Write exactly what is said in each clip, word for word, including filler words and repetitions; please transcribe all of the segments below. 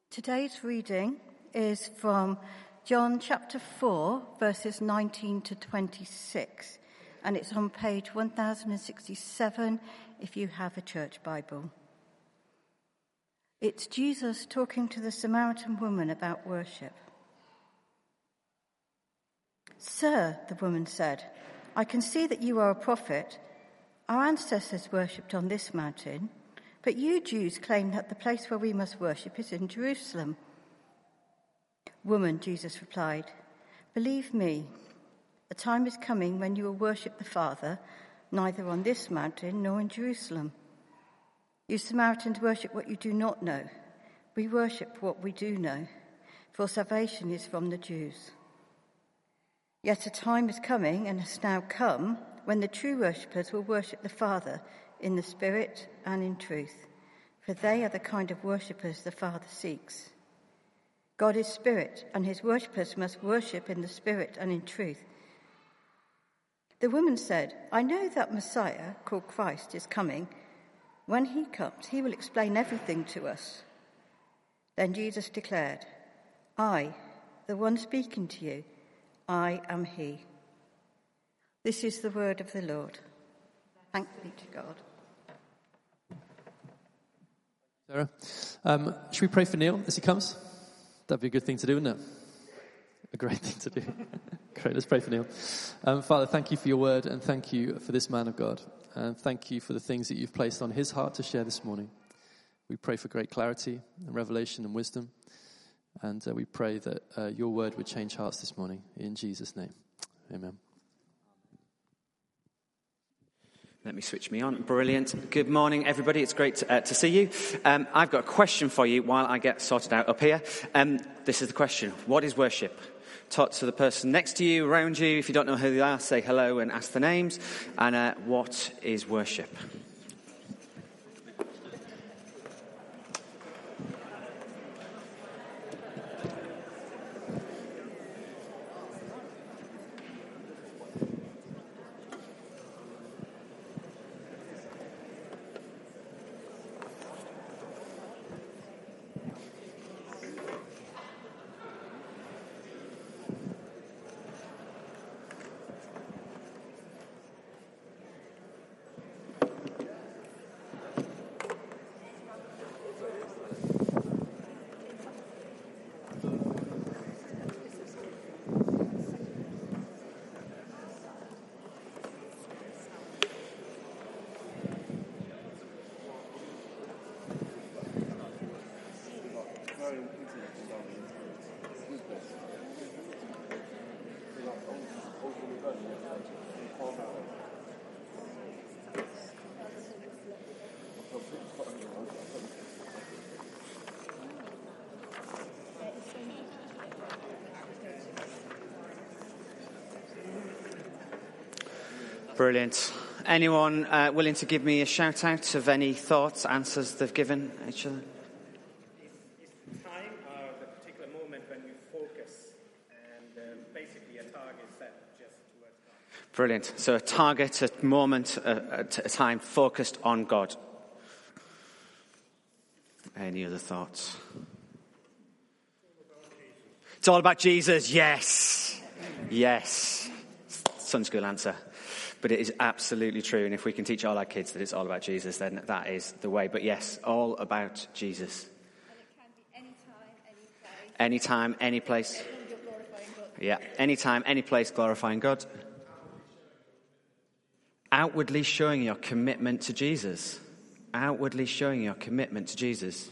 Today's reading is from John chapter four, verses nineteen to twenty-six, and it's on page one thousand sixty-seven if you have a church Bible. It's Jesus talking to the Samaritan woman about worship. "Sir," the woman said, "I can see that you are a prophet. Our ancestors worshipped on this mountain, but you Jews claim that the place where we must worship is in Jerusalem." "Woman," Jesus replied, "believe me, a time is coming when you will worship the Father, neither on this mountain nor in Jerusalem. You Samaritans worship what you do not know. We worship what we do know, for salvation is from the Jews. Yet a time is coming, and has now come, when the true worshippers will worship the Father in the Spirit and in truth, for they are the kind of worshippers the Father seeks. God is Spirit, and his worshippers must worship in the Spirit and in truth." The woman said, "I know that Messiah, called Christ, is coming. When he comes, he will explain everything to us." Then Jesus declared, "I, the one speaking to you, I am he." This is the word of the Lord. Thanks be to God. Sarah, um, should we pray for Neil as he comes? That'd be a good thing to do, wouldn't it? A great thing to do. Great, let's pray for Neil. Um, Father, thank you for your word, and thank you for this man of God. And thank you for the things that you've placed on his heart to share this morning. We pray for great clarity and revelation and wisdom. And uh, we pray that uh, your word would change hearts this morning. In Jesus' name, amen. Let me switch me on. Brilliant. Good morning, everybody. It's great to, uh, to see you. Um, I've got a question for you while I get sorted out up here. Um, this is the question. What is worship? Talk to the person next to you, around you. If you don't know who they are, say hello and ask the names. And uh, what is worship? Brilliant. Anyone uh, willing to give me a shout out of any thoughts, answers they've given each other? Is time or the particular moment when you focus and um, basically a target set just towards God? Brilliant. So a target, a moment, a, a time focused on God. Any other thoughts? It's all about Jesus. Yes. Yes. Sunday school answer. But it is absolutely true, and if we can teach all our kids that it's all about Jesus, then that is the way. But yes, all about Jesus. And it can be any time, any place. Anytime, any place. Yeah, anytime, any place, glorifying God. Outwardly showing your commitment to Jesus. Outwardly showing your commitment to Jesus.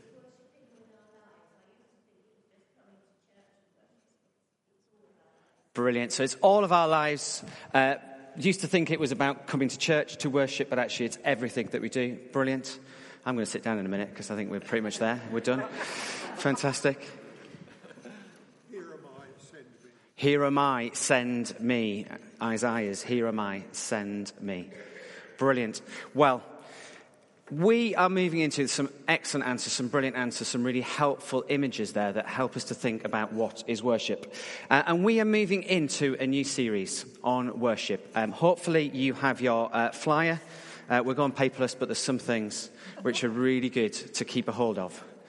Brilliant. So it's all of our lives. Uh, used to think it was about coming to church to worship, but actually it's everything that we do. Brilliant. I'm going to sit down in a minute because I think we're pretty much there. We're done. Fantastic. Here am I, send me. Here am I, send me. Isaiah's, here am I, send me. Brilliant. Well, we are moving into some excellent answers, some brilliant answers, some really helpful images there that help us to think about what is worship. Uh, and we are moving into a new series on worship. Um, hopefully you have your uh, flyer. Uh, we're going paperless, but there's some things which are really good to keep a hold of.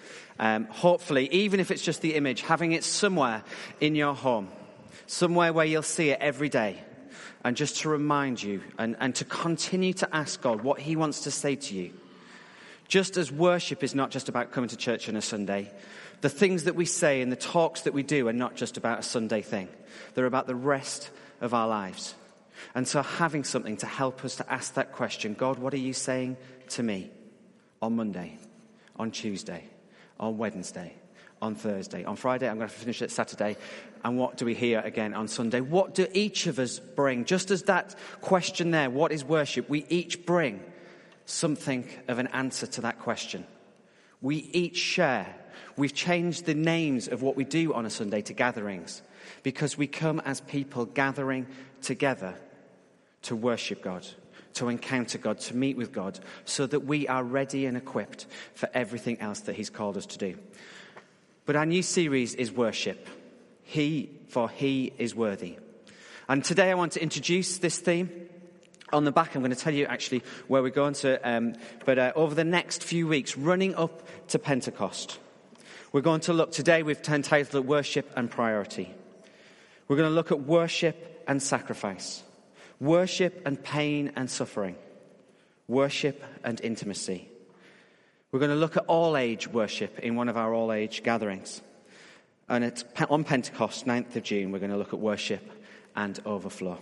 Um, hopefully, even if it's just the image, having it somewhere in your home, somewhere where you'll see it every day, and just to remind you and, and to continue to ask God what he wants to say to you. Just as worship is not just about coming to church on a Sunday, the things that we say and the talks that we do are not just about a Sunday thing. They're about the rest of our lives. And so having something to help us to ask that question, God, what are you saying to me on Monday, on Tuesday, on Wednesday, on Thursday, on Friday? I'm going to finish it Saturday. And what do we hear again on Sunday? What do each of us bring? Just as that question there, what is worship? We each bring something of an answer to that question. We each share. We've changed the names of what we do on a Sunday to gatherings because we come as people gathering together to worship God, to encounter God, to meet with God, so that we are ready and equipped for everything else that he's called us to do. But our new series is worship. He, for he is worthy. And today I want to introduce this theme. On the back, I'm going to tell you actually where we're going to. Um, but uh, over the next few weeks, running up to Pentecost, we're going to look today, we've entitled it Worship and Priority. We're going to look at worship and sacrifice. Worship and pain and suffering. Worship and intimacy. We're going to look at all-age worship in one of our all-age gatherings. And at, on Pentecost, ninth of June, we're going to look at worship and overflow.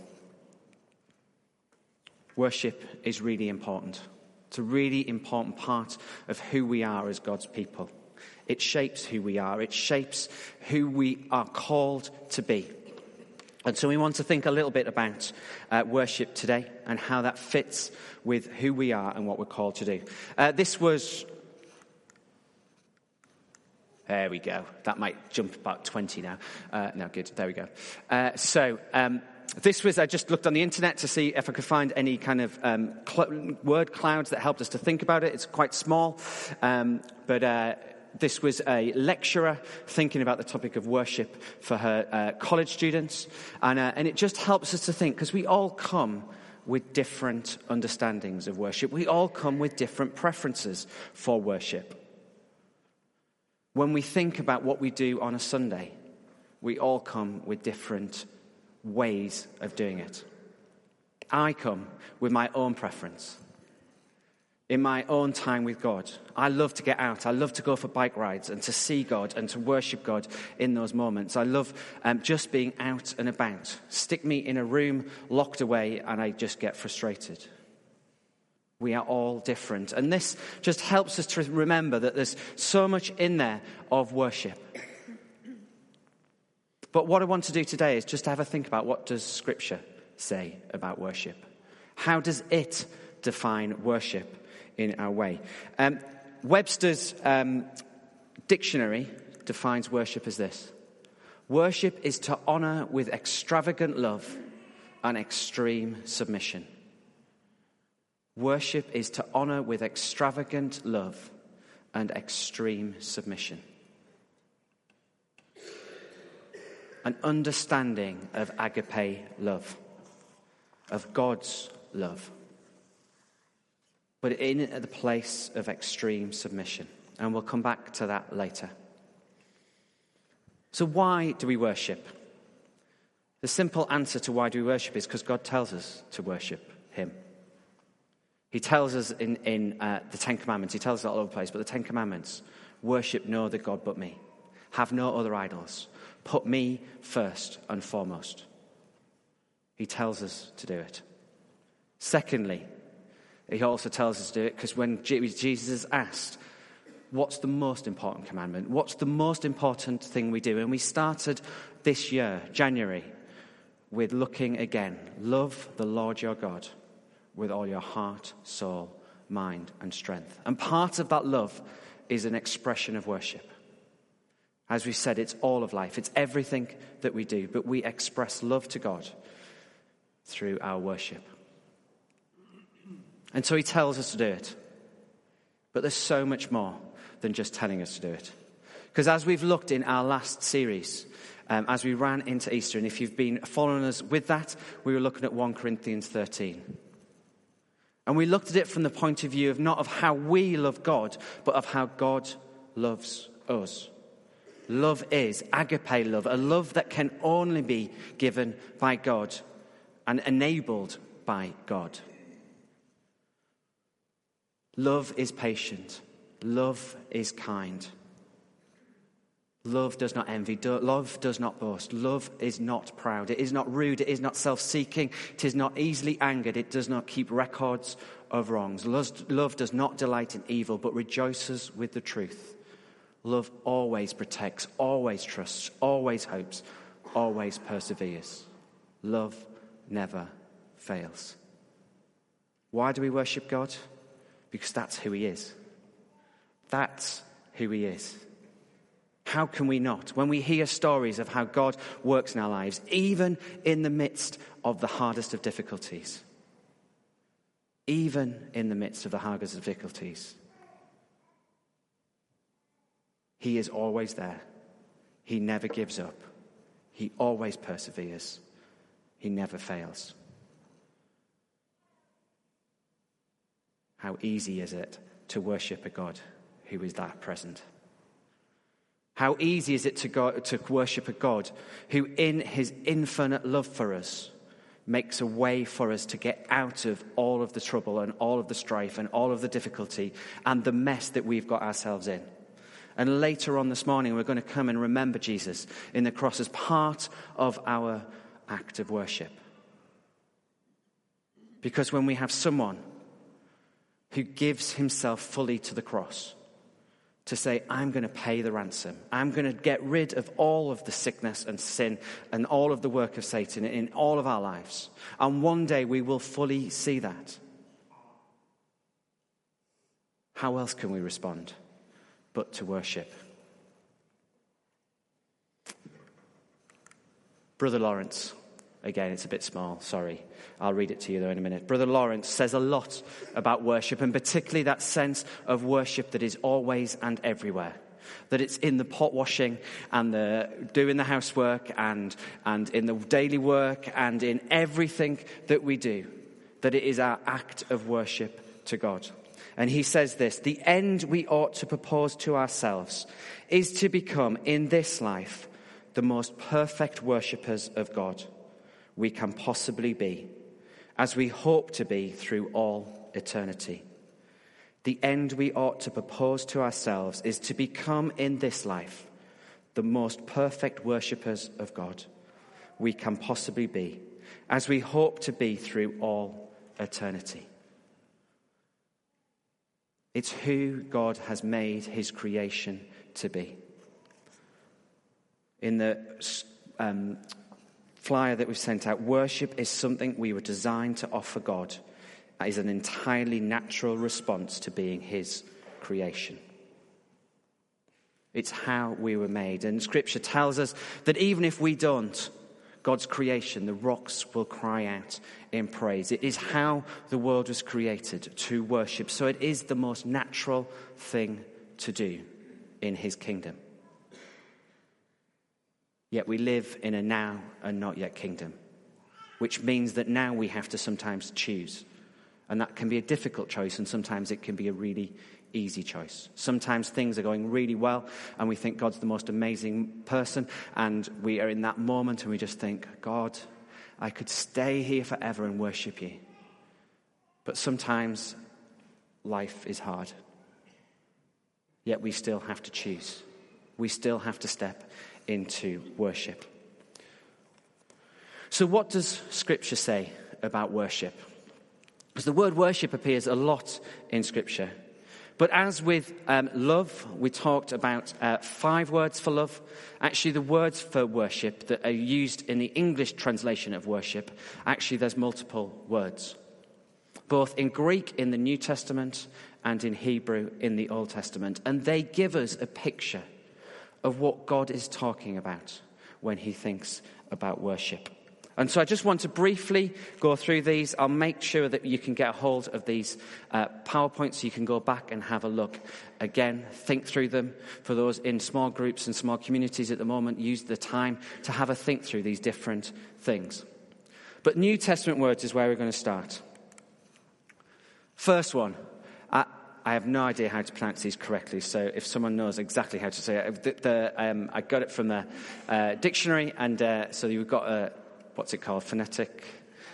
Worship is really important. It's a really important part of who we are as God's people. It shapes who we are. It shapes who we are called to be. And so we want to think a little bit about uh, worship today and how that fits with who we are and what we're called to do. Uh, this was... There we go. That might jump about twenty now. Uh, no, good. There we go. Uh, so... Um, This was, I just looked on the internet to see if I could find any kind of um, cl- word clouds that helped us to think about it. It's quite small, um, but uh, this was a lecturer thinking about the topic of worship for her uh, college students. And, uh, and it just helps us to think, because we all come with different understandings of worship. We all come with different preferences for worship. When we think about what we do on a Sunday, we all come with different ways of doing it. I come with my own preference. In my own time with God. I love to get out. I love to go for bike rides and to see God and to worship God in those moments. I love um, just being out and about. Stick me in a room locked away and I just get frustrated. We are all different. And this just helps us to remember that there's so much in there of worship. But what I want to do today is just to have a think about what does Scripture say about worship? How does it define worship in our way? Um, Webster's um, dictionary defines worship as this. Worship is to honor with extravagant love and extreme submission. Worship is to honor with extravagant love and extreme submission. An understanding of agape love, of God's love, but in the place of extreme submission. And we'll come back to that later. So why do we worship? The simple answer to why do we worship is because God tells us to worship him. He tells us in, in uh, the Ten Commandments, he tells us all over the place, but the Ten Commandments, worship no other God but me. Have no other idols. Put me first and foremost. He tells us to do it. Secondly, he also tells us to do it because when Jesus is asked, what's the most important commandment? What's the most important thing we do? And we started this year, January, with looking again. Love the Lord your God with all your heart, soul, mind, and strength. And part of that love is an expression of worship. As we said, it's all of life. It's everything that we do. But we express love to God through our worship. And so he tells us to do it. But there's so much more than just telling us to do it. Because as we've looked in our last series, um, as we ran into Easter, and if you've been following us with that, we were looking at First Corinthians thirteen. And we looked at it from the point of view of not of how we love God, but of how God loves us. Love is agape love, a love that can only be given by God and enabled by God. Love is patient. Love is kind. Love does not envy. Love does not boast. Love is not proud. It is not rude. It is not self-seeking. It is not easily angered. It does not keep records of wrongs. Love does not delight in evil, but rejoices with the truth. Love always protects, always trusts, always hopes, always perseveres. Love never fails. Why do we worship God? Because that's who he is. That's who he is. How can we not? When we hear stories of how God works in our lives, even in the midst of the hardest of difficulties, even in the midst of the hardest of difficulties, he is always there. He never gives up. He always perseveres. He never fails. How easy is it to worship a God who is that present? How easy is it to, go, to worship a God who, in his infinite love for us, makes a way for us to get out of all of the trouble and all of the strife and all of the difficulty and the mess that we've got ourselves in. And later on this morning, we're going to come and remember Jesus in the cross as part of our act of worship. Because when we have someone who gives himself fully to the cross, to say, I'm going to pay the ransom. I'm going to get rid of all of the sickness and sin and all of the work of Satan in all of our lives. And one day we will fully see that. How else can we respond but to worship? Brother Lawrence, again, it's a bit small, sorry. I'll read it to you though in a minute. Brother Lawrence says a lot about worship, and particularly that sense of worship that is always and everywhere. That it's in the pot washing and the doing the housework and, and in the daily work and in everything that we do. That it is our act of worship to God. And he says this: the end we ought to propose to ourselves is to become in this life the most perfect worshippers of God we can possibly be, as we hope to be through all eternity. The end we ought to propose to ourselves is to become in this life the most perfect worshippers of God we can possibly be, as we hope to be through all eternity. It's who God has made his creation to be. In the um, flyer that we've sent out, worship is something we were designed to offer God as an entirely natural response to being his creation. It's how we were made. And Scripture tells us that even if we don't, God's creation, the rocks will cry out in praise. It is how the world was created, to worship. So it is the most natural thing to do in his kingdom. Yet we live in a now and not yet kingdom, which means that now we have to sometimes choose. And that can be a difficult choice, and sometimes it can be a really easy choice. Sometimes things are going really well, and we think God's the most amazing person, and we are in that moment, and we just think, God, I could stay here forever and worship you. But sometimes life is hard. Yet we still have to choose. We still have to step into worship. So what does Scripture say about worship? Because the word worship appears a lot in Scripture. But as with um, love, we talked about uh, five words for love. Actually, the words for worship that are used in the English translation of worship, actually there's multiple words. Both in Greek in the New Testament and in Hebrew in the Old Testament. And they give us a picture of what God is talking about when he thinks about worship. And so I just want to briefly go through these. I'll make sure that you can get a hold of these uh, PowerPoints so you can go back and have a look again, think through them. For those in small groups and small communities at the moment, use the time to have a think through these different things. But New Testament words is where we're going to start. First one, uh, I have no idea how to pronounce these correctly, so if someone knows exactly how to say it, the, the, um, I got it from the uh, dictionary, and uh, so you've got a, what's it called, phonetic?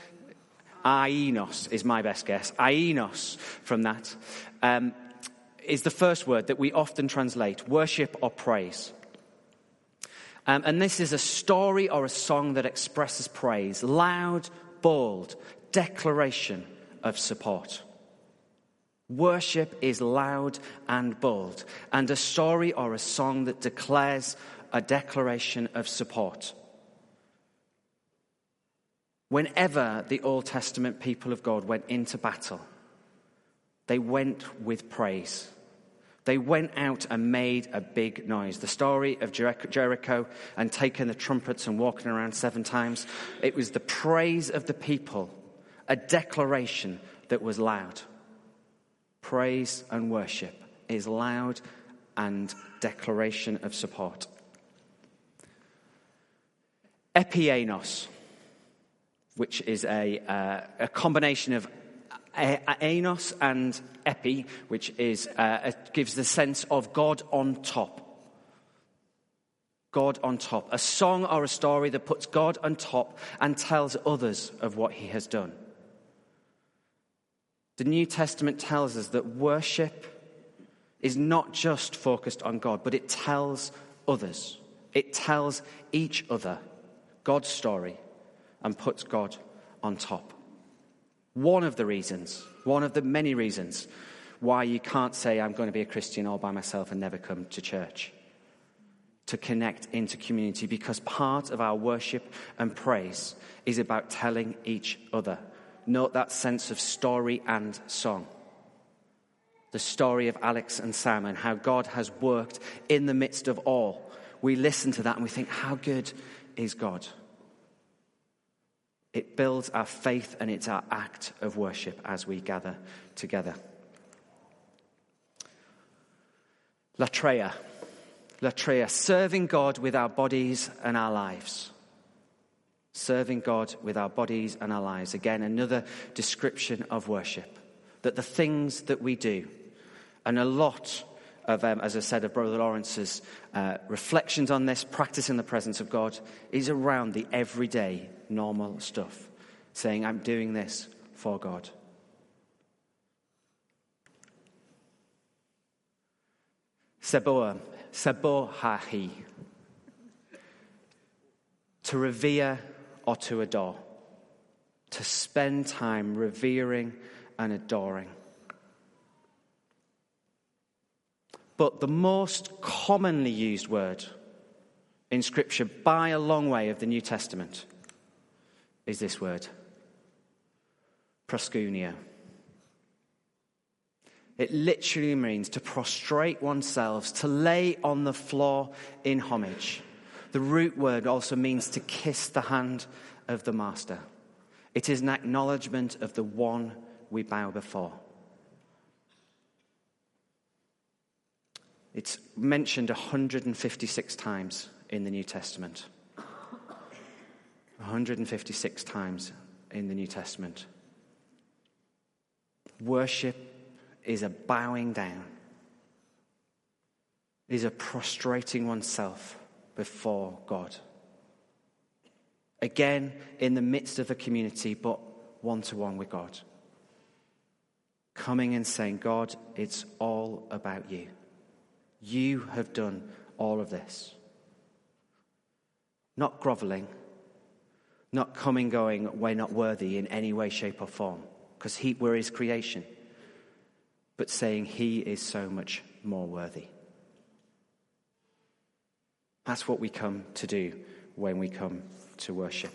Ainos is my best guess. Ainos from that um, is the first word that we often translate worship or praise. Um, and this is a story or a song that expresses praise, loud, bold declaration of support. Worship is loud and bold, and a story or a song that declares a declaration of support. Whenever the Old Testament people of God went into battle, they went with praise. They went out and made a big noise. The story of Jericho and taking the trumpets and walking around seven times, it was the praise of the people, a declaration that was loud. Praise and worship is loud and declaration of support. Epianos, which is a, uh, a combination of anos and epi, which is uh, it gives the sense of God on top. God on top. A song or a story that puts God on top and tells others of what he has done. The New Testament tells us that worship is not just focused on God, but it tells others. It tells each other God's story and puts God on top. One of the reasons, one of the many reasons why you can't say I'm going to be a Christian all by myself and never come to church. To connect into community, because part of our worship and praise is about telling each other. Note that sense of story and song. The story of Alex and Sam and how God has worked in the midst of all. We listen to that and we think, how good is God? It builds our faith and it's our act of worship as we gather together. Latreia. Latreia, serving God with our bodies and our lives. Serving God with our bodies and our lives. Again, another description of worship. That the things that we do, and a lot of, um, as I said, of Brother Lawrence's uh, reflections on this, practice in the presence of God, is around the everyday, normal stuff. Saying, I'm doing this for God. Seboa, sebohahi. To revere or to adore. To spend time revering and adoring. But the most commonly used word in Scripture by a long way of the New Testament is this word. Proskuneo. It literally means to prostrate oneself, to lay on the floor in homage. The root word also means to kiss the hand of the master. It is an acknowledgement of the one we bow before. It's mentioned one hundred fifty-six times in the New Testament. one hundred fifty-six times in the New Testament. Worship is a bowing down, is a prostrating oneself before God. Again, in the midst of a community, but one-to-one with God. Coming and saying, God, it's all about you. You have done all of this. Not groveling, not coming going, we're not worthy in any way, shape or form, because he, we're his creation. But saying he is so much more worthy. That's what we come to do when we come to worship.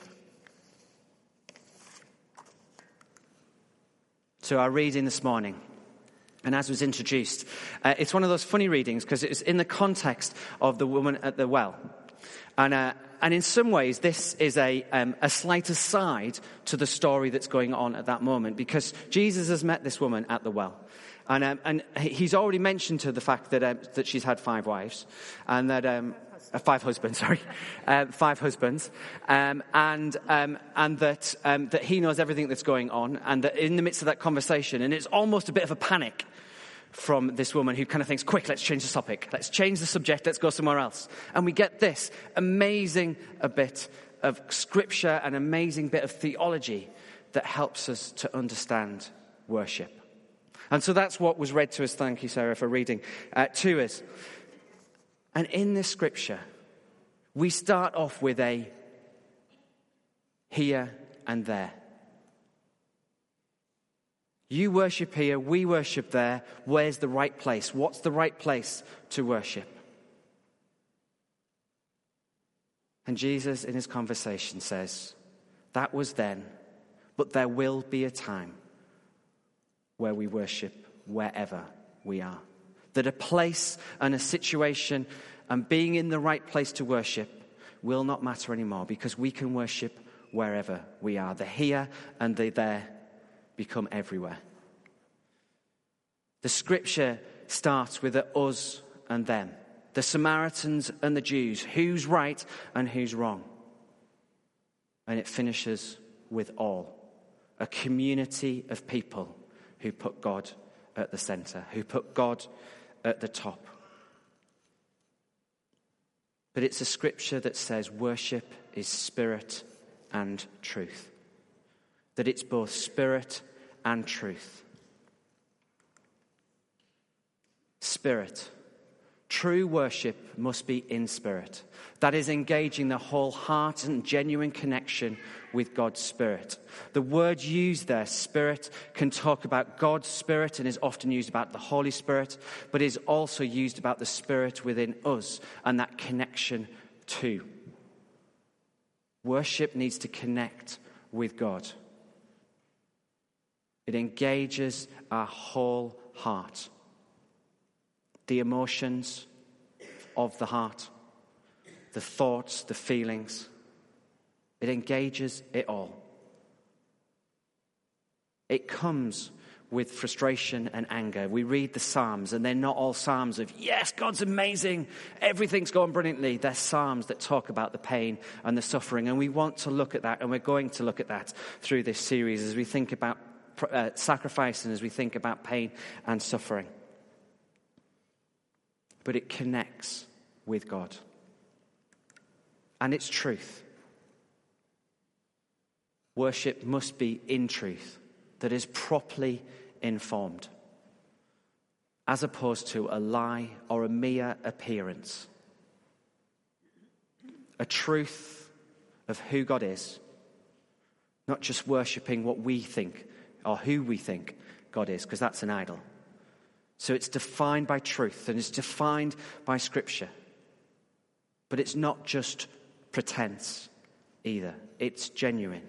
So our reading this morning, and as was introduced, uh, it's one of those funny readings because it's in the context of the woman at the well. And uh, and in some ways, this is a um, a slight aside to the story that's going on at that moment, because Jesus has met this woman at the well. And um, and he's already mentioned to the fact that um, that she's had five wives, and that um, uh, five husbands, sorry, uh, five husbands, um, and um, and that um, that he knows everything that's going on, and that in the midst of that conversation, and it's almost a bit of a panic, from this woman who kind of thinks, quick, let's change the topic. Let's change the subject. Let's go somewhere else. And we get this amazing a bit of scripture, an amazing bit of theology that helps us to understand worship. And so that's what was read to us. Thank you, Sarah, for reading uh, to us. And in this scripture, we start off with a here and there. You worship here, we worship there. Where's the right place? What's the right place to worship? And Jesus, in his conversation, says, that was then, but there will be a time where we worship wherever we are. That a place and a situation and being in the right place to worship will not matter anymore, because we can worship wherever we are. The here and the there become everywhere. The scripture starts with the us and them, the Samaritans and the Jews, who's right and who's wrong. And it finishes with all, a community of people who put God at the center, who put God at the top. But it's a scripture that says worship is spirit and truth. That it's both spirit and truth. Spirit. True worship must be in spirit. That is engaging the whole heart and genuine connection with God's Spirit. The word used there, Spirit, can talk about God's Spirit and is often used about the Holy Spirit, but is also used about the Spirit within us and that connection too. Worship needs to connect with God. It engages our whole heart. The emotions of the heart, the thoughts, the feelings. It engages it all. It comes with frustration and anger. We read the Psalms, and they're not all Psalms of, yes, God's amazing, everything's going brilliantly. They're Psalms that talk about the pain and the suffering, and we want to look at that, and we're going to look at that through this series as we think about uh, sacrifice and as we think about pain and suffering. But it connects with God. And it's truth. Worship must be in truth, that is properly informed, as opposed to a lie or a mere appearance. A truth of who God is, not just worshipping what we think or who we think God is, because that's an idol. So it's defined by truth and it's defined by Scripture. But it's not just pretense either. It's genuine.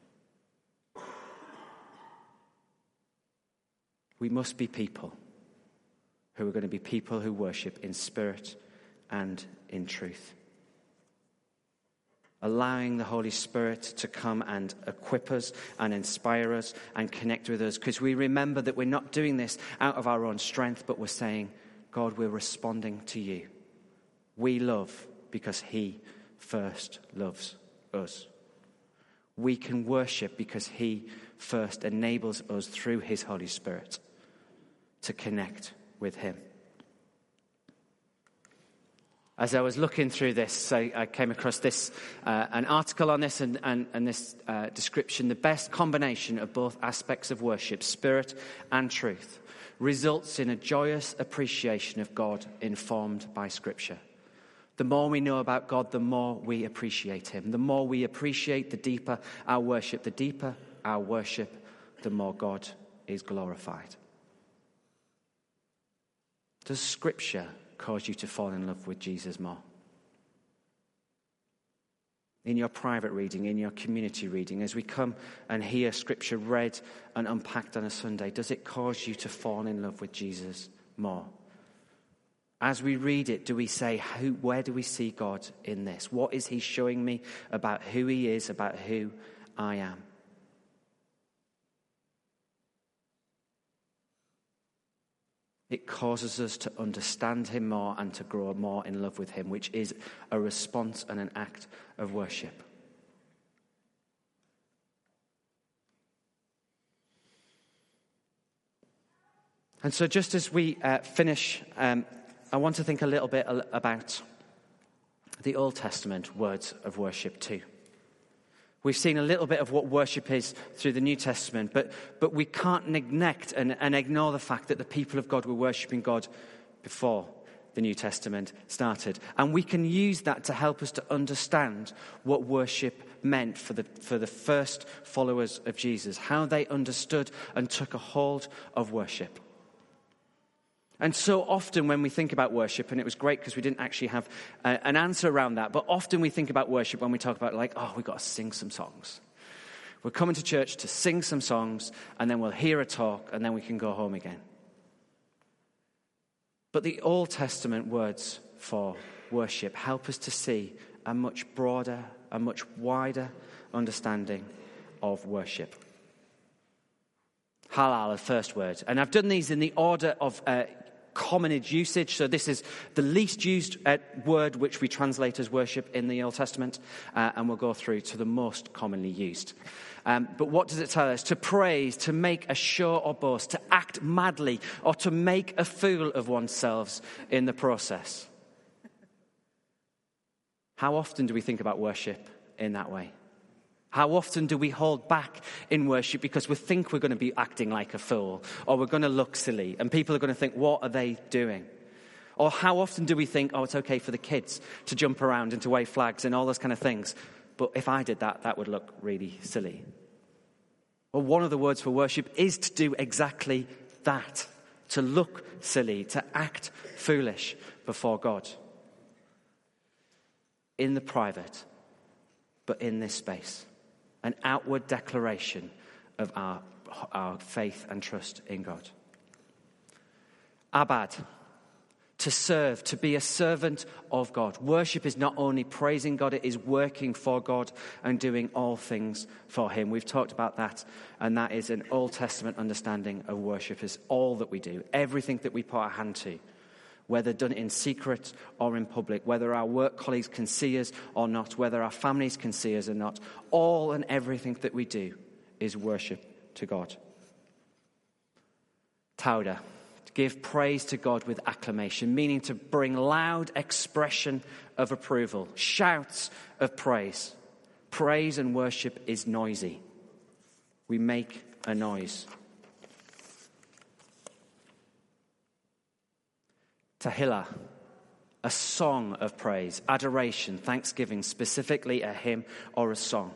We must be people who are going to be people who worship in spirit and in truth. Allowing the Holy Spirit to come and equip us and inspire us and connect with us. Because we remember that we're not doing this out of our own strength, but we're saying, God, we're responding to you. We love because he first loves us. We can worship because he first enables us through his Holy Spirit to connect with him. As I was looking through this, I, I came across this, uh, an article on this and, and, and this uh, description. The best combination of both aspects of worship, spirit and truth, results in a joyous appreciation of God informed by Scripture. The more we know about God, the more we appreciate him. The more we appreciate, the deeper our worship. The deeper our worship, the more God is glorified. Does Scripture cause you to fall in love with Jesus more? In your private reading, in your community reading, as we come and hear Scripture read and unpacked on a Sunday, does it cause you to fall in love with Jesus more? As we read it, do we say, who, where do we see God in this? What is he showing me about who he is, about who I am? It causes us to understand him more and to grow more in love with him, which is a response and an act of worship. And so just as we uh, finish, um, I want to think a little bit about the Old Testament words of worship too. We've seen a little bit of what worship is through the New Testament, but, but we can't neglect and, and ignore the fact that the people of God were worshipping God before the New Testament started. And we can use that to help us to understand what worship meant for the, for the first followers of Jesus, how they understood and took a hold of worship. And so often when we think about worship, and it was great because we didn't actually have a, an answer around that, but often we think about worship when we talk about like, oh, we've got to sing some songs. We're coming to church to sing some songs, and then we'll hear a talk, and then we can go home again. But the Old Testament words for worship help us to see a much broader, a much wider understanding of worship. Halal, the first word. And I've done these in the order of uh, common usage. So this is the least used uh, word which we translate as worship in the Old Testament. Uh, and we'll go through to the most commonly used. Um, but what does it tell us? To praise, to make a show or boast, to act madly, or to make a fool of oneself in the process. How often do we think about worship in that way? How often do we hold back in worship because we think we're going to be acting like a fool, or we're going to look silly, and people are going to think, what are they doing? Or how often do we think, oh, it's okay for the kids to jump around and to wave flags and all those kind of things, but if I did that, that would look really silly. Well, one of the words for worship is to do exactly that, to look silly, to act foolish before God. In the private, but in this space. An outward declaration of our, our faith and trust in God. Abad, to serve, to be a servant of God. Worship is not only praising God, it is working for God and doing all things for him. We've talked about that, and that is an Old Testament understanding of worship is all that we do, everything that we put our hand to, whether done in secret or in public, whether our work colleagues can see us or not, whether our families can see us or not, all and everything that we do is worship to God. Tauda, to give praise to God with acclamation, meaning to bring loud expression of approval, shouts of praise. Praise and worship is noisy. We make a noise. Tahila, a song of praise, adoration, thanksgiving, specifically a hymn or a song.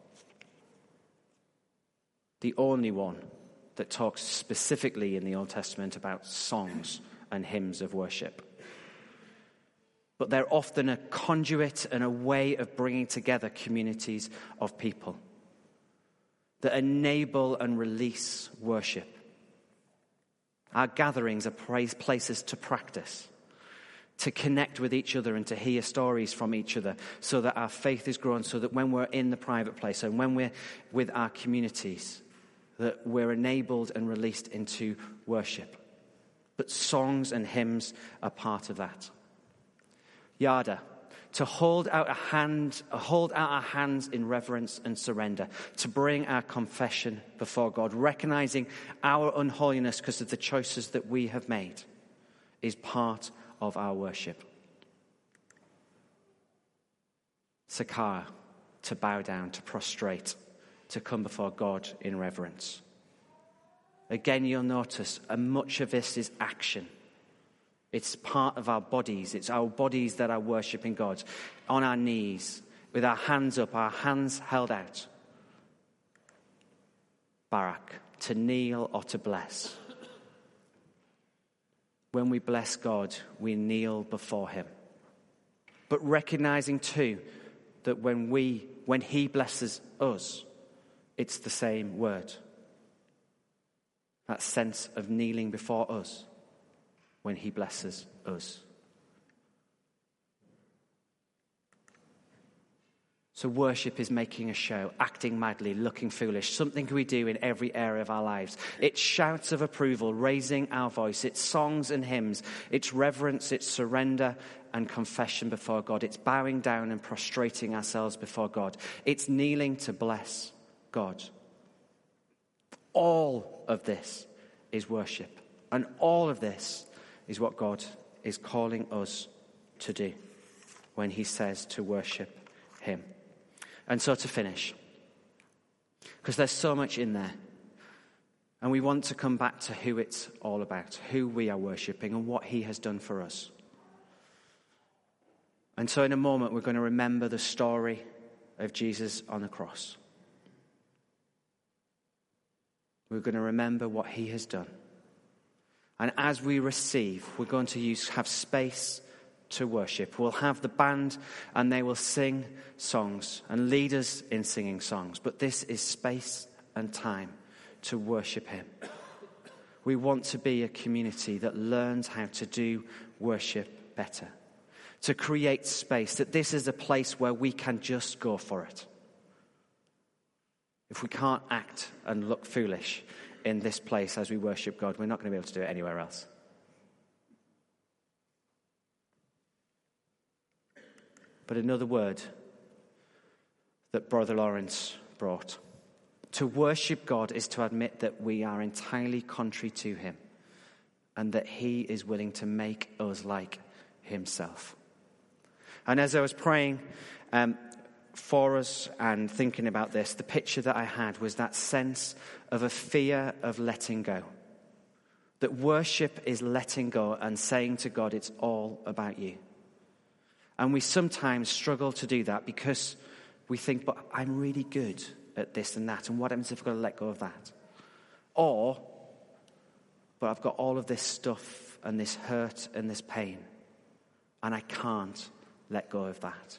The only one that talks specifically in the Old Testament about songs and hymns of worship. But they're often a conduit and a way of bringing together communities of people that enable and release worship. Our gatherings are places to practice, to connect with each other and to hear stories from each other so that our faith is grown, so that when we're in the private place and when we're with our communities, that we're enabled and released into worship. But songs and hymns are part of that. Yada, to hold out a hand, hold out our hands in reverence and surrender, to bring our confession before God, recognizing our unholiness because of the choices that we have made, is part of our worship. Sakara, to bow down, to prostrate, to come before God in reverence. Again, you'll notice uh, much of this is action. It's part of our bodies. It's our bodies that are worshiping God. On our knees, with our hands up, our hands held out. Barak, to kneel or to bless. When we bless God, we kneel before him. But recognizing too that when we, when he blesses us, it's the same word. That sense of kneeling before us when he blesses us. So worship is making a show, acting madly, looking foolish, something we do in every area of our lives. It's shouts of approval, raising our voice. It's songs and hymns. It's reverence, it's surrender and confession before God. It's bowing down and prostrating ourselves before God. It's kneeling to bless God. All of this is worship. And all of this is what God is calling us to do when he says to worship him. And so to finish, because there's so much in there, and we want to come back to who it's all about, who we are worshipping and what he has done for us. And so in a moment, we're going to remember the story of Jesus on the cross. We're going to remember what he has done. And as we receive, we're going to use have space to worship. We'll have the band and they will sing songs and lead us in singing songs. But this is space and time to worship him. We want to be a community that learns how to do worship better. To create space, that this is a place where we can just go for it. If we can't act and look foolish in this place as we worship God, we're not going to be able to do it anywhere else. But another word that Brother Lawrence brought. To worship God is to admit that we are entirely contrary to him and that he is willing to make us like himself. And as I was praying um, for us and thinking about this, the picture that I had was that sense of a fear of letting go. That worship is letting go and saying to God, it's all about you. And we sometimes struggle to do that because we think, but I'm really good at this and that. And what happens if I've got to let go of that? Or, but I've got all of this stuff and this hurt and this pain. And I can't let go of that.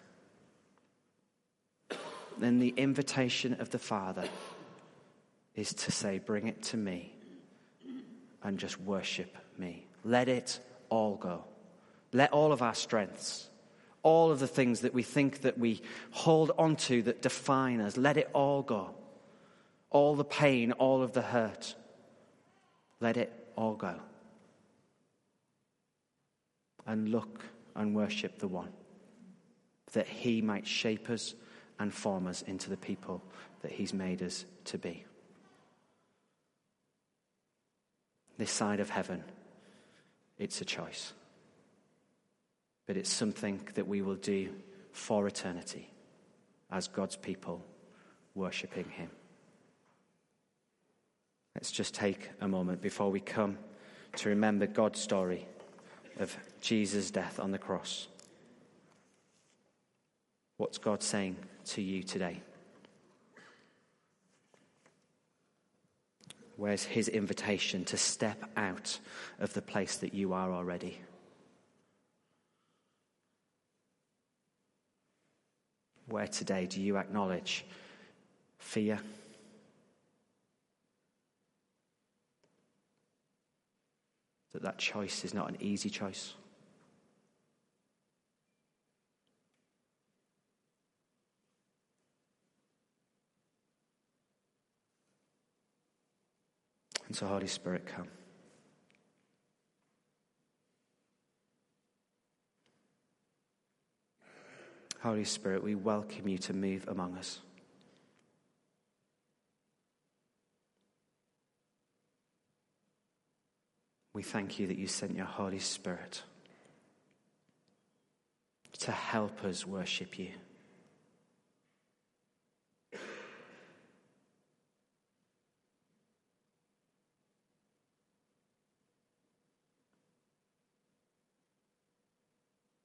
Then the invitation of the Father is to say, bring it to me and just worship me. Let it all go. Let all of our strengths, all of the things that we think that we hold onto that define us, let it all go. All the pain, all of the hurt, let it all go. And look and worship the one, that he might shape us and form us into the people that he's made us to be. This side of heaven, it's a choice. But it's something that we will do for eternity as God's people worshipping him. Let's just take a moment before we come to remember God's story of Jesus' death on the cross. What's God saying to you today? Where's his invitation to step out of the place that you are already? Where today do you acknowledge fear? That that choice is not an easy choice? And so, Holy Spirit, come. Holy Spirit, we welcome you to move among us. We thank you that you sent your Holy Spirit to help us worship you.